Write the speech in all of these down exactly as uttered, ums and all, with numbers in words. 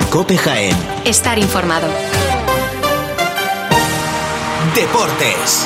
COPE Jaén. Estar informado. Deportes.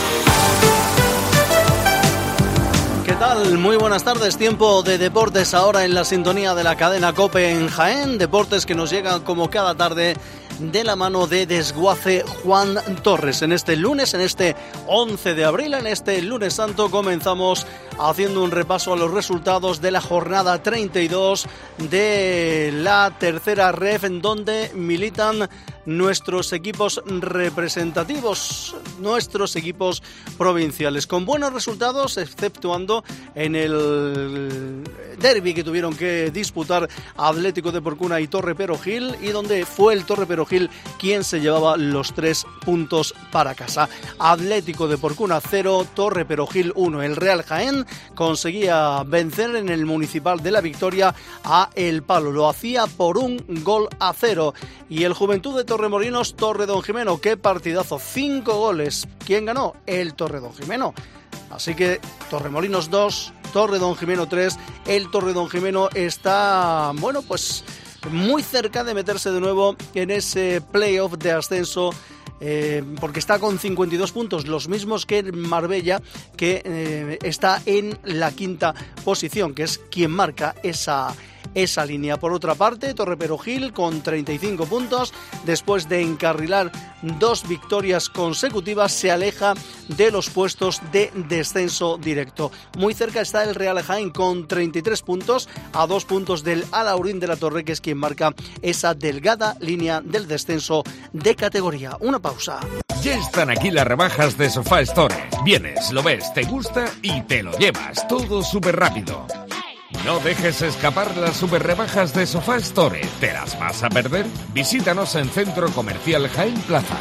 ¿Qué tal? Muy buenas tardes. Tiempo de deportes ahora en la sintonía de la cadena COPE en Jaén. Deportes que nos llegan como cada tarde de la mano de Desguace Juan Torres. En este lunes, en este once de abril, en este lunes santo, comenzamos haciendo un repaso a los resultados de la jornada treinta y dos de la tercera ref, en donde militan nuestros equipos representativos, nuestros equipos provinciales, con buenos resultados, exceptuando en el derbi que tuvieron que disputar Atlético de Porcuna y Torre Perogil, y donde fue el Torre Perogil quien se llevaba los tres puntos para casa. Atlético de Porcuna cero, Torre Perogil uno. El Real Jaén conseguía vencer en el Municipal de la Victoria a El Palo, lo hacía por un gol a cero. Y el Juventud de Torremolinos, Torredonjimeno, qué partidazo, cinco goles. ¿Quién ganó? El Torredonjimeno. Así que Torremolinos dos, Torredonjimeno tres. El Torredonjimeno está, bueno, pues muy cerca de meterse de nuevo en ese playoff de ascenso, eh, porque está con cincuenta y dos puntos, los mismos que Marbella, que eh, está en la quinta posición, que es quien marca esa esa línea. Por otra parte, Torre Perogil con treinta y cinco puntos, después de encarrilar dos victorias consecutivas, se aleja de los puestos de descenso directo. Muy cerca está el Real Jaén con treinta y tres puntos, a dos puntos del Alaurín de la Torre, que es quien marca esa delgada línea del descenso de categoría. Una pausa. Ya están aquí las rebajas de Sofá Store. Vienes, lo ves, te gusta y te lo llevas. Todo súper rápido. No dejes escapar las super rebajas de Sofá Store. ¿Te las vas a perder? Visítanos en Centro Comercial Jaén Plaza.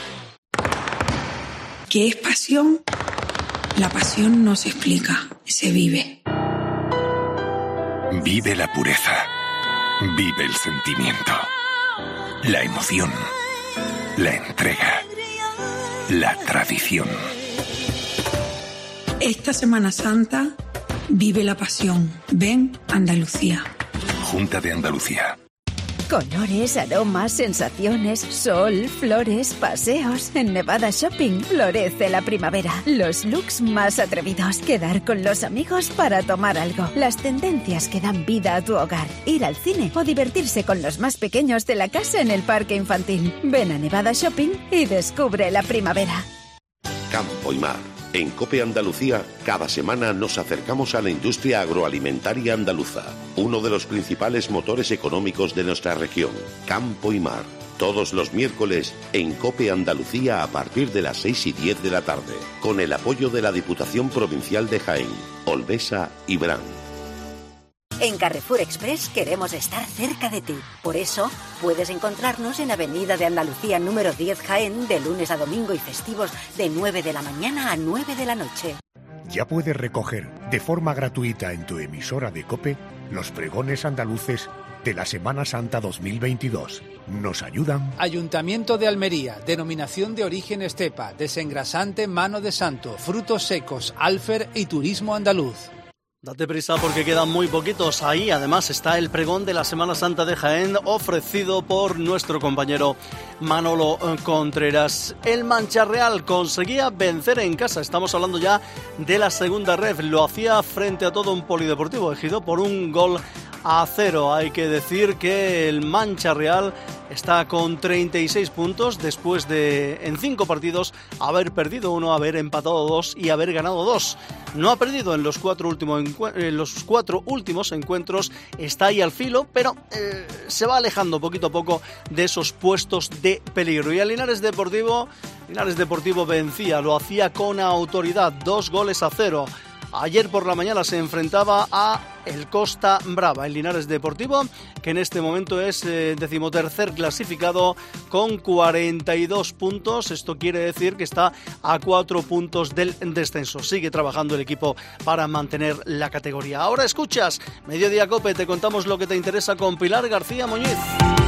¿Qué es pasión? La pasión no se explica, se vive. Vive la pureza. Vive el sentimiento. La emoción. La entrega. La tradición. Esta Semana Santa, vive la pasión. Ven Andalucía. Junta de Andalucía. Colores, aromas, sensaciones, sol, flores, paseos. En Nevada Shopping florece la primavera. Los looks más atrevidos. Quedar con los amigos para tomar algo. Las tendencias que dan vida a tu hogar. Ir al cine o divertirse con los más pequeños de la casa en el parque infantil. Ven a Nevada Shopping y descubre la primavera. Campo y Mar. En COPE Andalucía, cada semana nos acercamos a la industria agroalimentaria andaluza, uno de los principales motores económicos de nuestra región. Campo y Mar, todos los miércoles en COPE Andalucía a partir de las seis y diez de la tarde, con el apoyo de la Diputación Provincial de Jaén, Olvesa y Bran. En Carrefour Express queremos estar cerca de ti. Por eso, puedes encontrarnos en Avenida de Andalucía número diez Jaén, de lunes a domingo y festivos, de nueve de la mañana a nueve de la noche. Ya puedes recoger de forma gratuita en tu emisora de COPE los pregones andaluces de la Semana Santa dos mil veintidós. ¿Nos ayudan? Ayuntamiento de Almería, denominación de origen estepa, desengrasante mano de santo, frutos secos, alfer y turismo andaluz. Date prisa porque quedan muy poquitos. Ahí además está el pregón de la Semana Santa de Jaén, ofrecido por nuestro compañero Manolo Contreras. El Mancha Real conseguía vencer en casa. Estamos hablando ya de la segunda ref. Lo hacía frente a todo un polideportivo Ejido por un gol a cero. Hay que decir que el Mancha Real está con treinta y seis puntos después de, en cinco partidos, haber perdido uno, haber empatado dos y haber ganado dos. No ha perdido en los cuatro últimos, en los cuatro últimos encuentros, está ahí al filo, pero eh, se va alejando poquito a poco de esos puestos de peligro. Y al Linares Deportivo, Linares Deportivo vencía, lo hacía con autoridad, dos goles a cero. Ayer por la mañana se enfrentaba a el Costa Brava, el Linares Deportivo, que en este momento es eh, decimotercer clasificado con cuarenta y dos puntos. Esto quiere decir que está a cuatro puntos del descenso. Sigue trabajando el equipo para mantener la categoría. Ahora escuchas Mediodía COPE, te contamos lo que te interesa con Pilar García Muñiz.